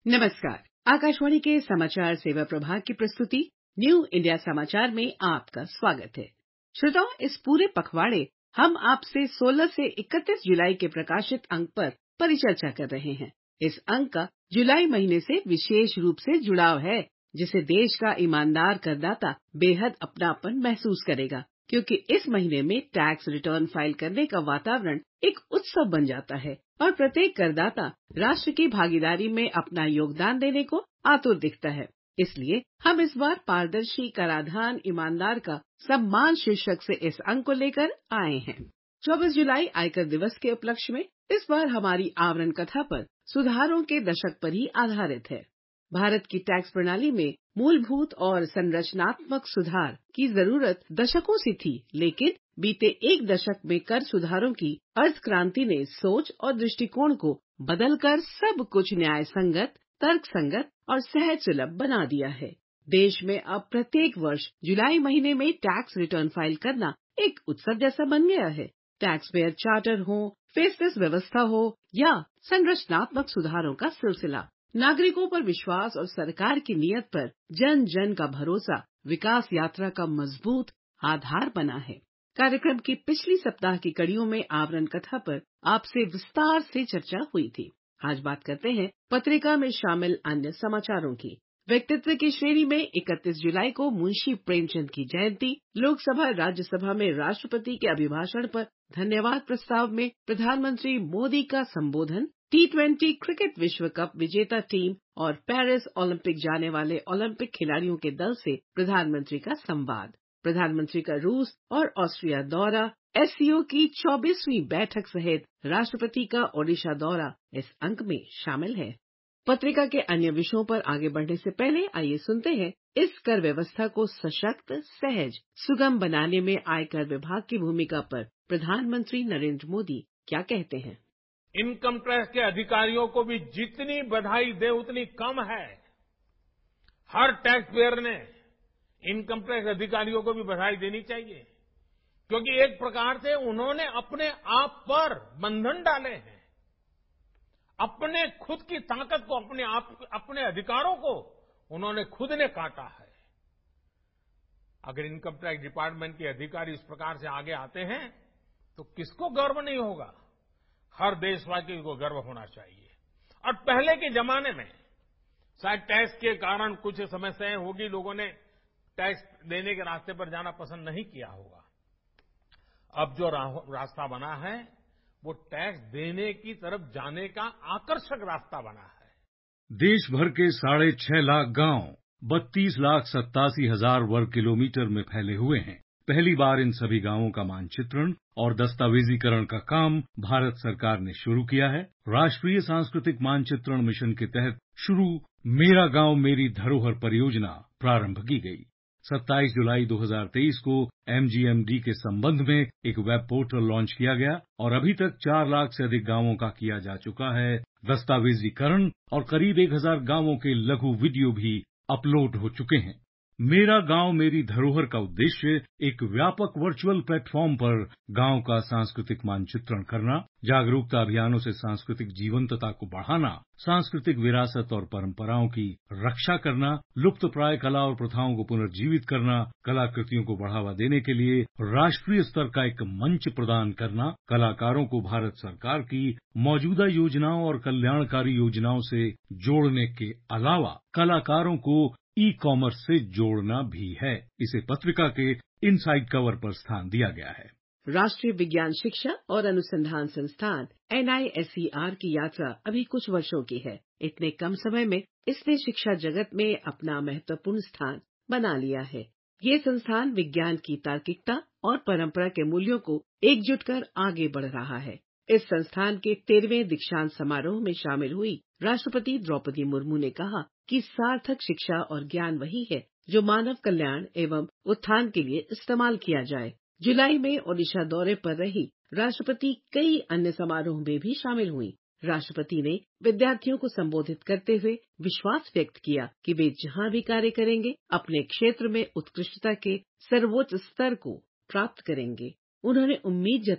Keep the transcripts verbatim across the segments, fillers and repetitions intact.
नमस्कार। आकाशवाणी के समाचार सेवा प्रभाग की प्रस्तुति न्यू इंडिया समाचार में आपका स्वागत है। श्रोताओं, इस पूरे पखवाड़े हम आपसे सोलह से इकतीस जुलाई के प्रकाशित अंक पर परिचर्चा कर रहे हैं। इस अंक का जुलाई महीने से विशेष रूप से जुड़ाव है, जिसे देश का ईमानदार करदाता बेहद अपनापन महसूस करेगा, क्योंकि इस महीने में टैक्स रिटर्न फाइल करने का वातावरण एक उत्सव बन जाता है और प्रत्येक करदाता राष्ट्र की भागीदारी में अपना योगदान देने को आतुर दिखता है। इसलिए हम इस बार पारदर्शी कराधान ईमानदार का सम्मान शीर्षक से इस अंक को लेकर आए हैं। चौबीस जुलाई आयकर दिवस के उपलक्ष्य में इस बार हमारी आवरण कथा पर सुधारों के दशक पर ही आधारित है। भारत की टैक्स प्रणाली में मूलभूत और संरचनात्मक सुधार की जरूरत दशकों से थी, लेकिन बीते एक दशक में कर सुधारों की अर्थ क्रांति ने सोच और दृष्टिकोण को बदलकर सब कुछ न्याय संगत, तर्क संगत और सहज सुलभ बना दिया है। देश में अब प्रत्येक वर्ष जुलाई महीने में टैक्स रिटर्न फाइल करना एक उत्सव जैसा बन गया है। टैक्स पेयर चार्टर हो, फेसलेस व्यवस्था हो या संरचनात्मक सुधारों का सिलसिला, नागरिकों पर विश्वास और सरकार की नीयत पर जन जन का भरोसा विकास यात्रा का मजबूत आधार बना है। कार्यक्रम की पिछली सप्ताह की कड़ियों में आवरण कथा पर आपसे विस्तार से चर्चा हुई थी। आज बात करते हैं पत्रिका में शामिल अन्य समाचारों की। व्यक्तित्व की श्रेणी में इकतीस जुलाई को मुंशी प्रेमचंद की जयंती, लोकसभा राज्यसभा में राष्ट्रपति के अभिभाषण पर धन्यवाद प्रस्ताव में प्रधानमंत्री मोदी का संबोधन, टी ट्वेंटी क्रिकेट विश्व कप विजेता टीम और पेरिस ओलंपिक जाने वाले ओलंपिक खिलाड़ियों के दल से प्रधानमंत्री का संवाद, प्रधानमंत्री का रूस और ऑस्ट्रिया दौरा, एससीओ की चौबीसवीं बैठक सहित राष्ट्रपति का ओडिशा दौरा इस अंक में शामिल है। पत्रिका के अन्य विषयों पर आगे बढ़ने से पहले आइए सुनते हैं इस कर व्यवस्था को सशक्त, सहज, सुगम बनाने में आयकर विभाग की भूमिका पर प्रधानमंत्री नरेंद्र मोदी क्या कहते हैं। इनकम टैक्स के अधिकारियों को भी जितनी बधाई दे उतनी कम है। हर टैक्स पेयर ने इनकम टैक्स अधिकारियों को भी बधाई देनी चाहिए, क्योंकि एक प्रकार से उन्होंने अपने आप पर बंधन डाले हैं। अपने खुद की ताकत को, अपने आप, अपने अधिकारों को उन्होंने खुद ने काटा है। अगर इनकम टैक्स डिपार्टमेंट के अधिकारी इस प्रकार से आगे आते हैं तो किसको गर्व नहीं होगा। हर देशवासी को गर्व होना चाहिए। और पहले के जमाने में शायद टैक्स के कारण कुछ समस्याएं होगी, लोगों ने टैक्स देने के रास्ते पर जाना पसंद नहीं किया होगा। अब जो रास्ता बना है वो टैक्स देने की तरफ जाने का आकर्षक रास्ता बना है। देश भर के साढ़े छह लाख गांव बत्तीस लाख सत्तासी हजार वर्ग किलोमीटर में फैले हुए हैं। पहली बार इन सभी गांवों का मानचित्रण और दस्तावेजीकरण का काम भारत सरकार ने शुरू किया है। राष्ट्रीय सांस्कृतिक मानचित्रण मिशन के तहत शुरू मेरा गांव मेरी धरोहर परियोजना प्रारंभ की गई। सत्ताईस जुलाई दो हज़ार तेईस को एमजीएमडी के संबंध में एक वेब पोर्टल लॉन्च किया गया और अभी तक चार लाख से अधिक गांवों का किया जा चुका है दस्तावेजीकरण और करीब एक हजार गांवों के लघु वीडियो भी अपलोड हो चुके हैं। मेरा गांव मेरी धरोहर का उद्देश्य एक व्यापक वर्चुअल प्लेटफॉर्म पर गांव का सांस्कृतिक मानचित्रण करना, जागरूकता अभियानों से सांस्कृतिक जीवंतता को बढ़ाना, सांस्कृतिक विरासत और परंपराओं की रक्षा करना, लुप्तप्राय कला और प्रथाओं को पुनर्जीवित करना, कलाकृतियों को बढ़ावा देने के लिए राष्ट्रीय स्तर का एक मंच प्रदान करना, कलाकारों को भारत सरकार की मौजूदा योजनाओं और कल्याणकारी योजनाओं से जोड़ने के अलावा कलाकारों को ई कॉमर्स से जोड़ना भी है। इसे पत्रिका के इनसाइड कवर पर स्थान दिया गया है। राष्ट्रीय विज्ञान शिक्षा और अनुसंधान संस्थान N I S E R की यात्रा अभी कुछ वर्षों की है। इतने कम समय में इसने शिक्षा जगत में अपना महत्वपूर्ण स्थान बना लिया है। ये संस्थान विज्ञान की तार्किकता और परंपरा के मूल्यों को एकजुट कर आगे बढ़ रहा है। इस संस्थान के तेरहवें दीक्षांत समारोह में शामिल हुई राष्ट्रपति द्रौपदी मुर्मू ने कहा कि सार्थक शिक्षा और ज्ञान वही है जो मानव कल्याण एवं उत्थान के लिए इस्तेमाल किया जाए। जुलाई में ओडिशा दौरे पर रही राष्ट्रपति कई अन्य समारोह में भी शामिल हुई। राष्ट्रपति ने विद्यार्थियों को संबोधित करते हुए विश्वास व्यक्त किया कि वे जहां भी कार्य करेंगे अपने क्षेत्र में उत्कृष्टता के सर्वोच्च स्तर को प्राप्त करेंगे। उन्होंने उम्मीद जताई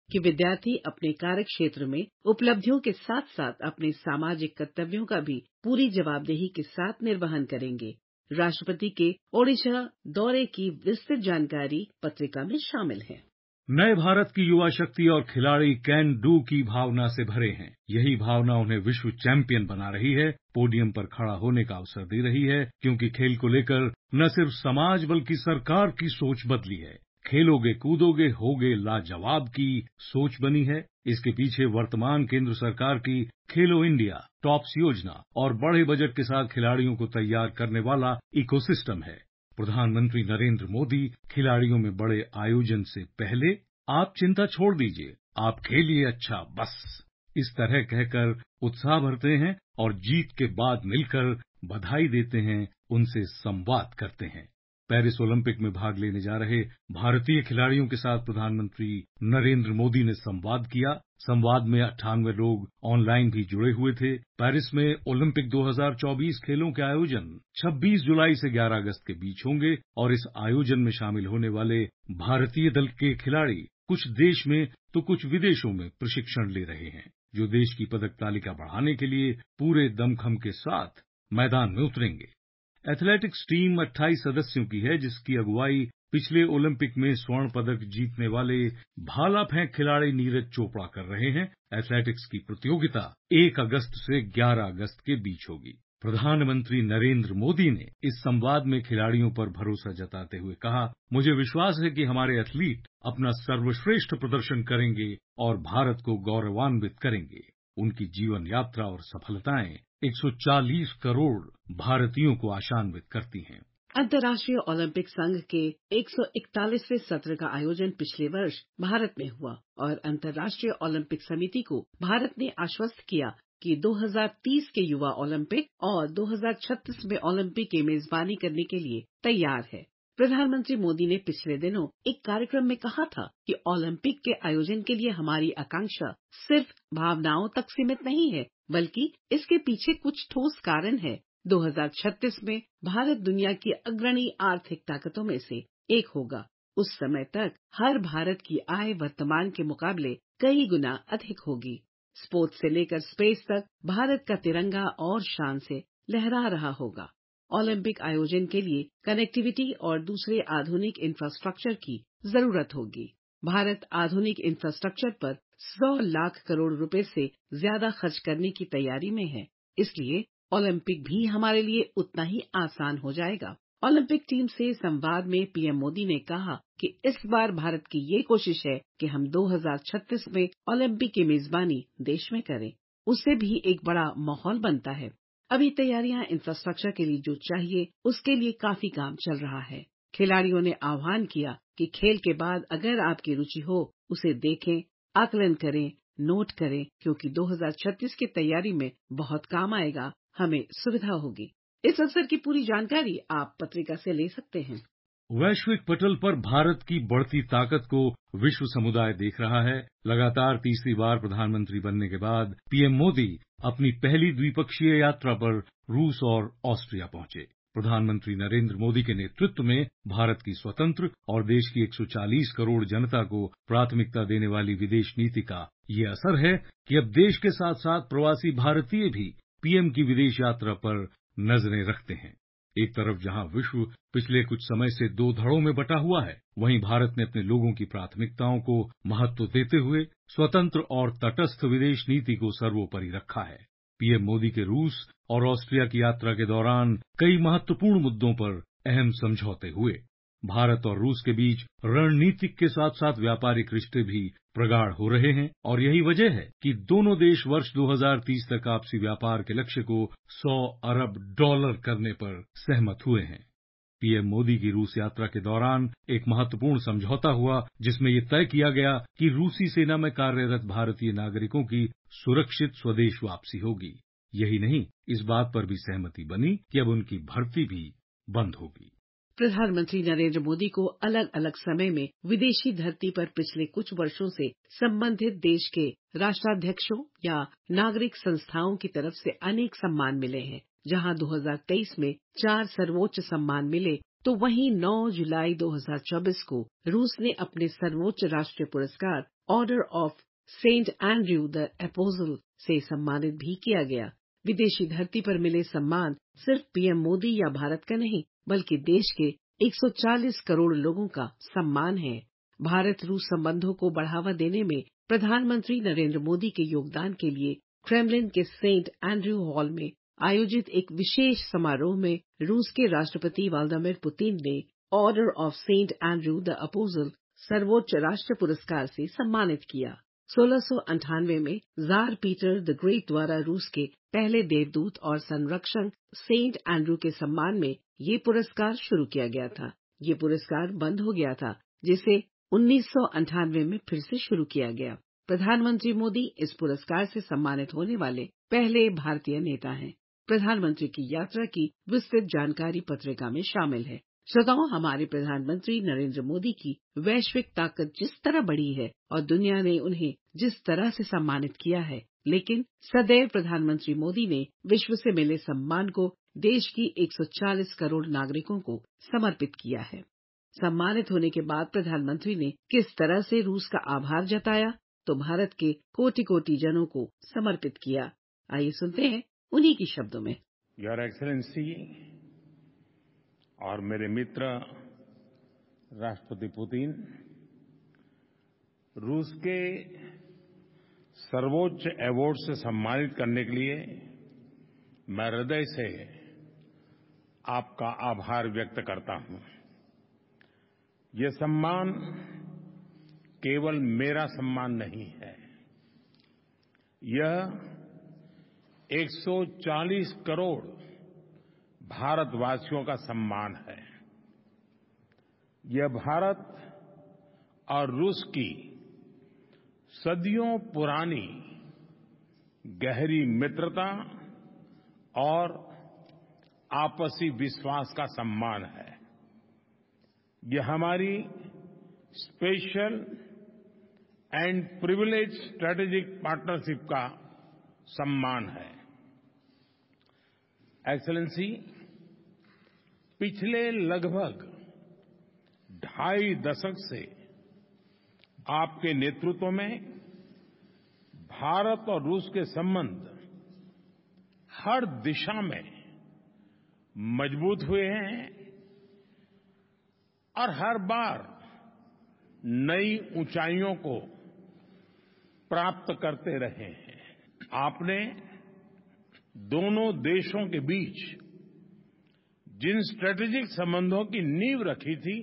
कि विद्यार्थी अपने कार्य क्षेत्र में उपलब्धियों के साथ साथ अपने सामाजिक कर्तव्यों का भी पूरी जवाबदेही के साथ निर्वहन करेंगे। राष्ट्रपति के ओडिशा दौरे की विस्तृत जानकारी पत्रिका में शामिल है। नए भारत की युवा शक्ति और खिलाड़ी कैन डू की भावना से भरे हैं। यही भावना उन्हें विश्व चैंपियन बना रही है, पोडियम पर खड़ा होने का अवसर दे रही है, क्योंकि खेल को लेकर न सिर्फ समाज बल्कि सरकार की सोच बदली है। खेलोगे कूदोगे होगे लाजवाब की सोच बनी है। इसके पीछे वर्तमान केंद्र सरकार की खेलो इंडिया, टॉप्स योजना और बड़े बजट के साथ खिलाड़ियों को तैयार करने वाला इकोसिस्टम है। प्रधानमंत्री नरेंद्र मोदी खिलाड़ियों में बड़े आयोजन से पहले आप चिंता छोड़ दीजिए, आप खेलिए अच्छा बस, इस तरह कहकर उत्साह भरते हैं और जीत के बाद मिलकर बधाई देते हैं, उनसे संवाद करते हैं। पेरिस ओलंपिक में भाग लेने जा रहे भारतीय खिलाड़ियों के साथ प्रधानमंत्री नरेंद्र मोदी ने संवाद किया। संवाद में अट्ठानवे लोग ऑनलाइन भी जुड़े हुए थे। पेरिस में ओलंपिक दो हज़ार चौबीस खेलों के आयोजन छब्बीस जुलाई से ग्यारह अगस्त के बीच होंगे और इस आयोजन में शामिल होने वाले भारतीय दल के खिलाड़ी कुछ देश में तो कुछ विदेशों में प्रशिक्षण ले रहे हैं, जो देश की पदक तालिका बढ़ाने के लिए पूरे दमखम के साथ मैदान में उतरेंगे। एथलेटिक्स टीम अट्ठाईस सदस्यों की है, जिसकी अगुवाई पिछले ओलंपिक में स्वर्ण पदक जीतने वाले भाला फेंक खिलाड़ी नीरज चोपड़ा कर रहे हैं। एथलेटिक्स की प्रतियोगिता एक अगस्त से ग्यारह अगस्त के बीच होगी। प्रधानमंत्री नरेंद्र मोदी ने इस संवाद में खिलाड़ियों पर भरोसा जताते हुए कहा, मुझे विश्वास है कि हमारे एथलीट अपना सर्वश्रेष्ठ प्रदर्शन करेंगे और भारत को गौरवान्वित करेंगे। उनकी जीवन यात्रा और सफलताएं एक सौ चालीस करोड़ भारतीयों को आशान्वित करती हैं। अंतर्राष्ट्रीय ओलंपिक संघ के एक सौ इकतालीसवें सत्र का आयोजन पिछले वर्ष भारत में हुआ और अंतर्राष्ट्रीय ओलंपिक समिति को भारत ने आश्वस्त किया कि दो हज़ार तीस के युवा ओलंपिक और दो हज़ार छत्तीस में ओलंपिक की मेजबानी करने के लिए तैयार है। प्रधानमंत्री मोदी ने पिछले दिनों एक कार्यक्रम में कहा था कि ओलंपिक के आयोजन के लिए हमारी आकांक्षा सिर्फ भावनाओं तक सीमित नहीं है, बल्कि इसके पीछे कुछ ठोस कारण है। दो हज़ार छत्तीस में भारत दुनिया की अग्रणी आर्थिक ताकतों में से एक होगा। उस समय तक हर भारत की आय वर्तमान के मुकाबले कई गुना अधिक होगी। स्पोर्ट्स से लेकर स्पेस तक भारत का तिरंगा और शान से लहरा रहा होगा। ओलंपिक आयोजन के लिए कनेक्टिविटी और दूसरे आधुनिक इंफ्रास्ट्रक्चर की जरूरत होगी। भारत आधुनिक इंफ्रास्ट्रक्चर पर सौ लाख करोड़ रुपए से ज्यादा खर्च करने की तैयारी में है, इसलिए ओलंपिक भी हमारे लिए उतना ही आसान हो जाएगा। ओलंपिक टीम से संवाद में पीएम मोदी ने कहा कि इस बार भारत की ये कोशिश है कि हम दो हज़ार छत्तीस में ओलंपिक की मेजबानी देश में करें। उससे भी एक बड़ा माहौल बनता है। अभी तैयारियां इंफ्रास्ट्रक्चर के लिए जो चाहिए उसके लिए काफी काम चल रहा है। खिलाड़ियों ने आह्वान किया कि खेल के बाद अगर आपकी रुचि हो उसे देखें, आकलन करें, नोट करें, क्योंकि दो हज़ार छत्तीस की तैयारी में बहुत काम आएगा, हमें सुविधा होगी। इस अवसर की पूरी जानकारी आप पत्रिका से ले सकते हैं। वैश्विक पटल पर भारत की बढ़ती ताकत को विश्व समुदाय देख रहा है। लगातार तीसरी बार प्रधानमंत्री बनने के बाद पीएम मोदी अपनी पहली द्विपक्षीय यात्रा पर रूस और ऑस्ट्रिया पहुंचे। प्रधानमंत्री नरेंद्र मोदी के नेतृत्व में भारत की स्वतंत्र और देश की एक सौ चालीस करोड़ जनता को प्राथमिकता देने वाली विदेश नीति का ये असर है कि अब देश के साथ साथ प्रवासी भारतीय भी पीएम की विदेश यात्रा पर नजरें रखते हैं। एक तरफ जहां विश्व पिछले कुछ समय से दो धड़ों में बटा हुआ है, वहीं भारत ने अपने लोगों की प्राथमिकताओं को महत्व देते हुए स्वतंत्र और तटस्थ विदेश नीति को सर्वोपरि रखा है। पीएम मोदी के रूस और ऑस्ट्रिया की यात्रा के दौरान कई महत्वपूर्ण मुद्दों पर अहम समझौते हुए। भारत और रूस के बीच रणनीतिक के साथ साथ व्यापारिक रिश्ते भी प्रगाढ़ हो रहे हैं और यही वजह है कि दोनों देश वर्ष दो हज़ार तीस तक आपसी व्यापार के लक्ष्य को सौ अरब डॉलर करने पर सहमत हुए हैं। पीएम मोदी की रूस यात्रा के दौरान एक महत्वपूर्ण समझौता हुआ, जिसमें ये तय किया गया कि रूसी सेना में कार्यरत भारतीय नागरिकों की सुरक्षित स्वदेश वापसी होगी। यही नहीं, इस बात पर भी सहमति बनी कि अब उनकी भर्ती भी बंद होगी। प्रधानमंत्री नरेंद्र मोदी को अलग अलग समय में विदेशी धरती पर पिछले कुछ वर्षों से संबंधित देश के राष्ट्राध्यक्षों या नागरिक संस्थाओं की तरफ से अनेक सम्मान मिले हैं। जहां दो हज़ार तेईस में चार सर्वोच्च सम्मान मिले, तो वहीं नौ जुलाई दो हज़ार चौबीस को रूस ने अपने सर्वोच्च राष्ट्रीय पुरस्कार order of Saint Andrew the Apostle से सम्मानित भी किया गया। विदेशी धरती पर मिले सम्मान सिर्फ पीएम मोदी या भारत का नहीं, बल्कि देश के एक सौ चालीस करोड़ लोगों का सम्मान है। भारत रूस संबंधों को बढ़ावा देने में प्रधानमंत्री नरेंद्र मोदी के योगदान के लिए क्रेमलिन के सेंट एंड्रयू हॉल में आयोजित एक विशेष समारोह में रूस के राष्ट्रपति व्लादिमीर पुतिन ने Order of Saint Andrew the Apostle सर्वोच्च राष्ट्र पुरस्कार से सम्मानित किया। सोलह सौ अंठानवे में जार पीटर द ग्रेट द्वारा रूस के पहले देवदूत और संरक्षक सेंट एंड्रयू के सम्मान में ये पुरस्कार शुरू किया गया था। ये पुरस्कार बंद हो गया था, जिसे उन्नीस सौ अंठानवे में फिर से शुरू किया गया। प्रधानमंत्री मोदी इस पुरस्कार से सम्मानित होने वाले पहले भारतीय नेता हैं। प्रधानमंत्री की यात्रा की विस्तृत जानकारी पत्रिका में शामिल है। श्रोताओं, हमारे प्रधानमंत्री नरेंद्र मोदी की वैश्विक ताकत जिस तरह बढ़ी है और दुनिया ने उन्हें जिस तरह से सम्मानित किया है, लेकिन सदैव प्रधानमंत्री मोदी ने विश्व से मिले सम्मान को देश की एक सौ चालीस करोड़ नागरिकों को समर्पित किया है। सम्मानित होने के बाद प्रधानमंत्री ने किस तरह से रूस का आभार जताया, तो भारत के कोटि कोटि जनों को समर्पित किया। आइए सुनते हैं उन्हीं की शब्दों में। योर एक्सेलेंसी और मेरे मित्र राष्ट्रपति पुतिन, रूस के सर्वोच्च अवार्ड से सम्मानित करने के लिए मैं हृदय से आपका आभार व्यक्त करता हूं। ये सम्मान केवल मेरा सम्मान नहीं है, यह एक सौ चालीस करोड़ भारतवासियों का सम्मान है। यह भारत और रूस की सदियों पुरानी गहरी मित्रता और आपसी विश्वास का सम्मान है। यह हमारी special and privilege strategic partnership का सम्मान है। एक्सेलेंसी, पिछले लगभग ढाई दशक से आपके नेतृत्व में भारत और रूस के संबंध हर दिशा में मजबूत हुए हैं और हर बार नई ऊंचाइयों को प्राप्त करते रहे हैं। आपने दोनों देशों के बीच जिन स्ट्रेटेजिक संबंधों की नींव रखी थी,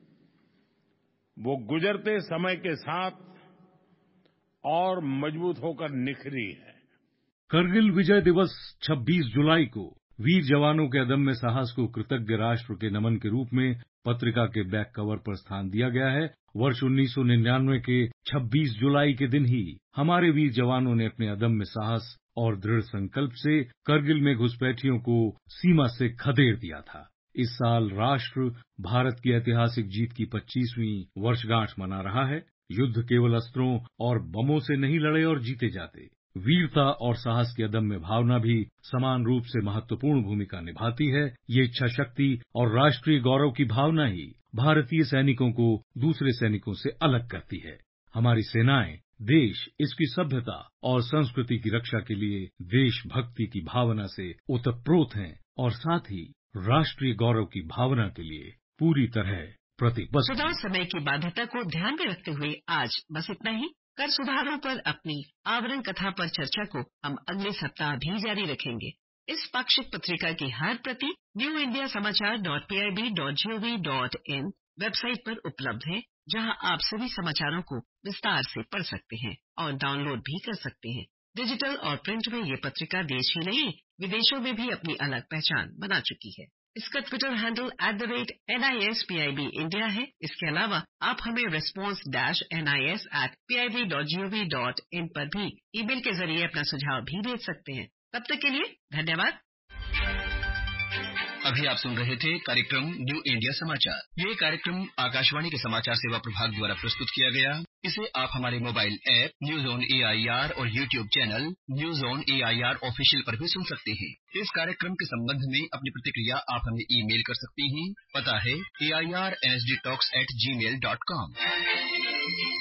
वो गुजरते समय के साथ और मजबूत होकर निखरी है। करगिल विजय दिवस छब्बीस जुलाई को वीर जवानों के अदम्य साहस को कृतज्ञ राष्ट्र के नमन के रूप में पत्रिका के बैक कवर पर स्थान दिया गया है। वर्ष उन्नीस सौ निन्यानवे के छब्बीस जुलाई के दिन ही हमारे वीर जवानों ने अपने अदम्य साहस और दृढ़ संकल्प से करगिल में घुसपैठियों को सीमा से खदेड़ दिया था। इस साल राष्ट्र भारत की ऐतिहासिक जीत की पच्चीसवीं वर्षगांठ मना रहा है। युद्ध केवल अस्त्रों और बमों से नहीं लड़े और जीते जाते। वीरता और साहस की अदम्य भावना भी समान रूप से महत्वपूर्ण भूमिका निभाती है। ये इच्छा शक्ति और राष्ट्रीय गौरव की भावना ही भारतीय सैनिकों को दूसरे सैनिकों से अलग करती है। हमारी सेनाएं देश, इसकी सभ्यता और संस्कृति की रक्षा के लिए देशभक्ति की भावना से ओतप्रोत हैं और साथ ही राष्ट्रीय गौरव की भावना के लिए पूरी तरह प्रतिबद्ध। सुधार समय की बाध्यता को ध्यान में रखते हुए आज बस इतना ही। कर सुधारों पर अपनी आवरण कथा पर चर्चा को हम अगले सप्ताह भी जारी रखेंगे। इस पाक्षिक पत्रिका की हर प्रति New India Samachar dot P I B dot G O V dot in website पर उपलब्ध है, जहां आप सभी समाचारों को विस्तार से पढ़ सकते हैं और डाउनलोड भी कर सकते हैं। डिजिटल और प्रिंट में ये पत्रिका देश ही नहीं, विदेशों में भी अपनी अलग पहचान बना चुकी है। इसका Twitter handle at the rate N I S P I B India है। इसके अलावा आप हमें response dash N I S at P I B dot G O V dot in पर भी ईमेल के जरिए अपना सुझाव भी भेज सकते हैं। तब तक के लिए धन्यवाद। अभी आप सुन रहे थे कार्यक्रम न्यू इंडिया समाचार। ये कार्यक्रम आकाशवाणी के समाचार सेवा प्रभाग द्वारा प्रस्तुत किया गया। इसे आप हमारे mobile app News on A I R और YouTube channel News on A I R official पर भी सुन सकते हैं। इस कार्यक्रम के संबंध में अपनी प्रतिक्रिया आप हमें ईमेल कर सकते हैं। पता है A I R N S D talks at Gmail dot com.